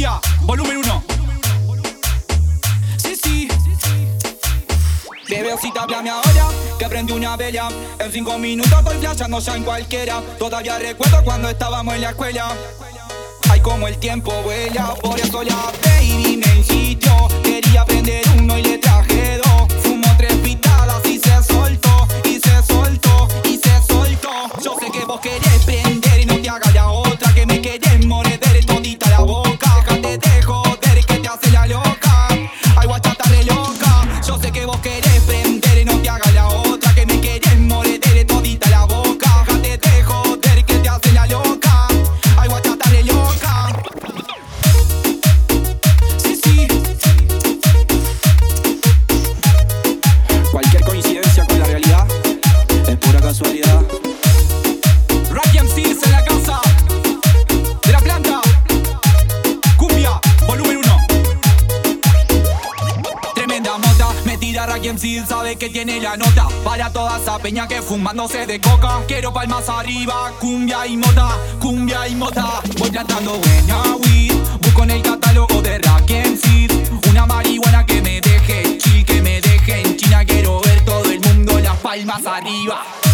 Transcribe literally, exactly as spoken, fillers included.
Cumbia, volumen uno. Sí, sí. Bebecita, háblame ahora, que prendí una vela. En cinco minutos estoy flashando ya en cualquiera. Todavía recuerdo cuando estábamos en la escuela. Ay, como el tiempo vuela, por eso la baby me insistió. Quería prender uno y le traje dos. Fumó tres pitadas y se soltó, y se soltó, y se soltó. Yo sé que vos querés prender y no te hagas la otra, que me querés morder todita la boca. Déjate de joder que te hace la loca. Ay, guacha, está re loca. Yo sé que vos querés prender y no te hagas la otra, que me querés morder todita la boca. Déjate de joder que te hace la loca. Ay, guacha, está re loca. Sí, sí. Cualquier coincidencia con la realidad es pura casualidad. Rack M Cs en la casa de la planta. Cumbia, volumen uno. Tremenda mota, metida Rack M Cs, sabe que tiene la nota. Para toda esa peña que fumándose de coca. Quiero palmas arriba, cumbia y mota, cumbia y mota. Voy plantando buena weed, busco en el catálogo de Rack M Cs una marihuana que me deje chill, que me deje en China. Quiero ver todo el mundo las palmas arriba.